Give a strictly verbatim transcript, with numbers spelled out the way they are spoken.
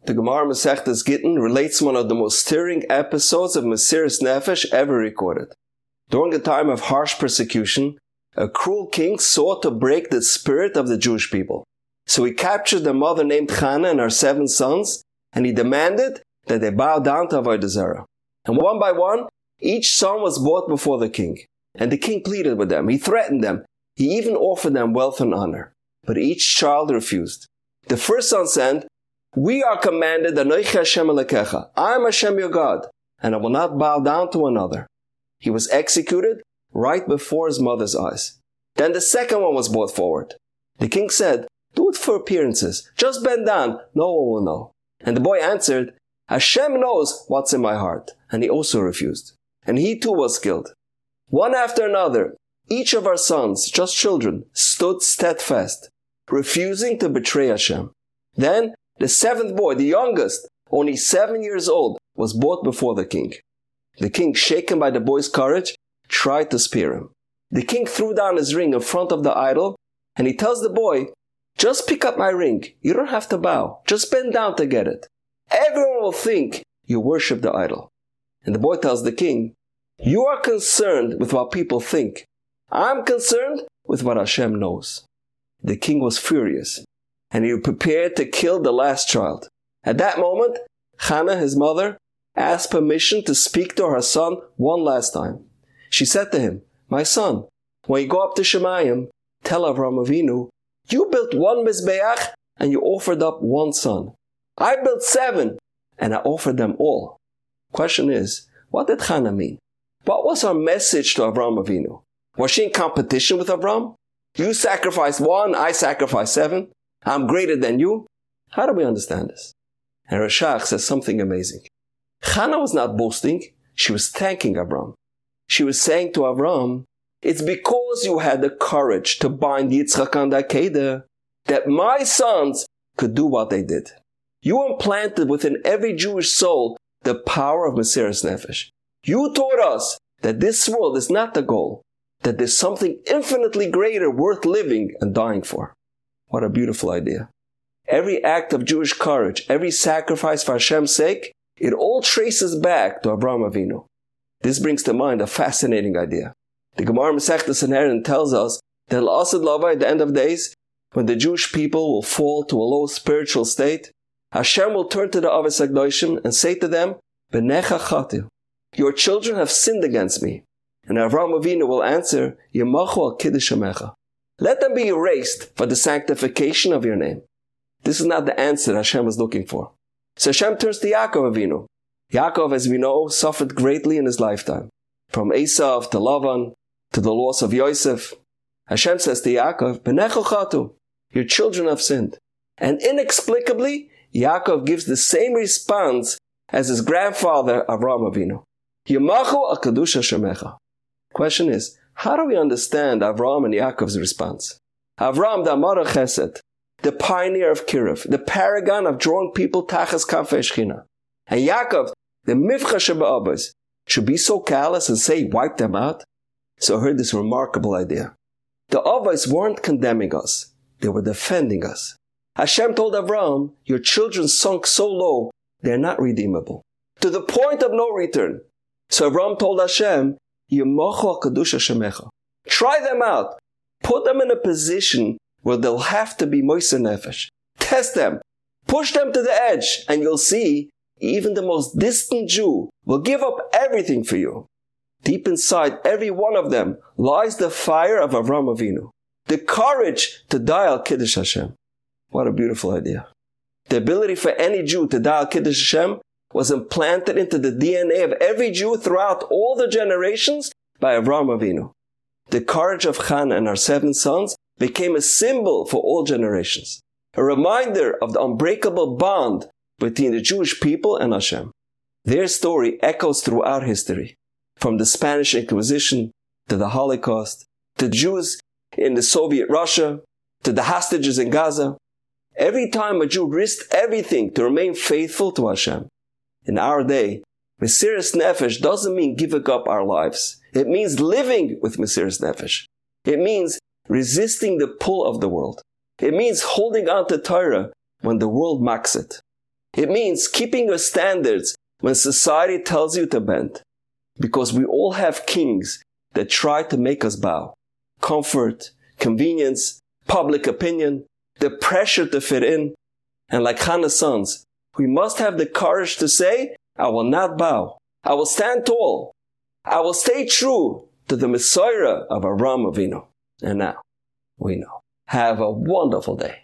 The Gemara Masechtas Gittin relates one of the most stirring episodes of Mesiras Nefesh ever recorded. During a time of harsh persecution, a cruel king sought to break the spirit of the Jewish people. So he captured their mother named Chana and her seven sons, and he demanded that they bow down to Avodah Zarah. And one by one, each son was brought before the king. And the king pleaded with them. He threatened them. He even offered them wealth and honor. But each child refused. The first son said, "We are commanded, Anochi Hashem Elokecha. I am Hashem your God, and I will not bow down to another." He was executed right before his mother's eyes. Then the second one was brought forward. The king said, "Do it for appearances. Just bend down. No one will know." And the boy answered, "Hashem knows what's in my heart." And he also refused. And he too was killed. One after another, each of our sons, just children, stood steadfast, refusing to betray Hashem. Then the seventh boy, the youngest, only seven years old, was brought before the king. The king, shaken by the boy's courage, tried to spear him. The king threw down his ring in front of the idol, and he tells the boy, "Just pick up my ring. You don't have to bow. Just bend down to get it. Everyone will think you worship the idol." And the boy tells the king, "You are concerned with what people think. I'm concerned with what Hashem knows." The king was furious, and he prepared to kill the last child. At that moment, Chana, his mother, asked permission to speak to her son one last time. She said to him, "My son, when you go up to Shemayim, tell Avraham Avinu, you built one Mizbeach and you offered up one son. I built seven and I offered them all." Question is, what did Chana mean? What was her message to Avraham Avinu? Was she in competition with Avraham? You sacrifice one, I sacrifice seven. I'm greater than you. How do we understand this? And Rashach says something amazing. Chana was not boasting. She was thanking Avraham. She was saying to Avraham, "It's because you had the courage to bind Yitzchak and Akedah that my sons could do what they did. You implanted within every Jewish soul the power of Mesiras Nefesh. You taught us that this world is not the goal, that there's something infinitely greater worth living and dying for." What a beautiful idea. Every act of Jewish courage, every sacrifice for Hashem's sake, it all traces back to Avraham Avinu. This brings to mind a fascinating idea. The Gemara Masechtas Sanhedrin tells us that L'asad Lavai, at the end of days, when the Jewish people will fall to a low spiritual state, Hashem will turn to the Avos HaKadoshim and say to them, "B'necha chatu, your children have sinned against me." And Avraham Avinu will answer, "Yemachu al kiddush shamecha." Let them be erased for the sanctification of your name. This is not the answer Hashem was looking for. So Hashem turns to Yaakov Avinu. Yaakov, as we know, suffered greatly in his lifetime. From Esav to Lavan to the loss of Yosef. Hashem says to Yaakov, "B'necha chatu, your children have sinned." And inexplicably, Yaakov gives the same response as his grandfather Avraham Avinu. Yemachu al kedusha shemecha. Question is, how do we understand Avraham and Yaakov's response? Avraham, the Amar Chesed, the pioneer of Kiruv, the paragon of drawing people tachas kafei Shechina. And Yaakov, the Mifcha Sheba'abos, should be so callous and say, "Wipe them out"? So I heard this remarkable idea. The Avos weren't condemning us. They were defending us. Hashem told Avraham, "Your children sunk so low, they're not redeemable. To the point of no return." So Avraham told Hashem, "Yemachu al kedusha shemecha." Try them out. Put them in a position where they'll have to be moiser nefesh. Test them. Push them to the edge, and you'll see even the most distant Jew will give up everything for you. Deep inside every one of them lies the fire of Avraham Avinu. The courage to die al Kiddush Hashem. What a beautiful idea. The ability for any Jew to die al Kiddush Hashem was implanted into the D N A of every Jew throughout all the generations by Avraham Avinu. The courage of Chana and her seven sons became a symbol for all generations. A reminder of the unbreakable bond between the Jewish people and Hashem. Their story echoes throughout history. From the Spanish Inquisition, to the Holocaust, to Jews in the Soviet Russia, to the hostages in Gaza. Every time a Jew risked everything to remain faithful to Hashem. In our day, Mesiras Nefesh doesn't mean giving up our lives. It means living with Mesiras Nefesh. It means resisting the pull of the world. It means holding on to Torah when the world mocks it. It means keeping your standards when society tells you to bend. Because we all have kings that try to make us bow. Comfort, convenience, public opinion, the pressure to fit in. And like Hannah's sons, we must have the courage to say, I will not bow. I will stand tall. I will stay true to the Messiah of Avraham Avinu. And now, we know. Have a wonderful day.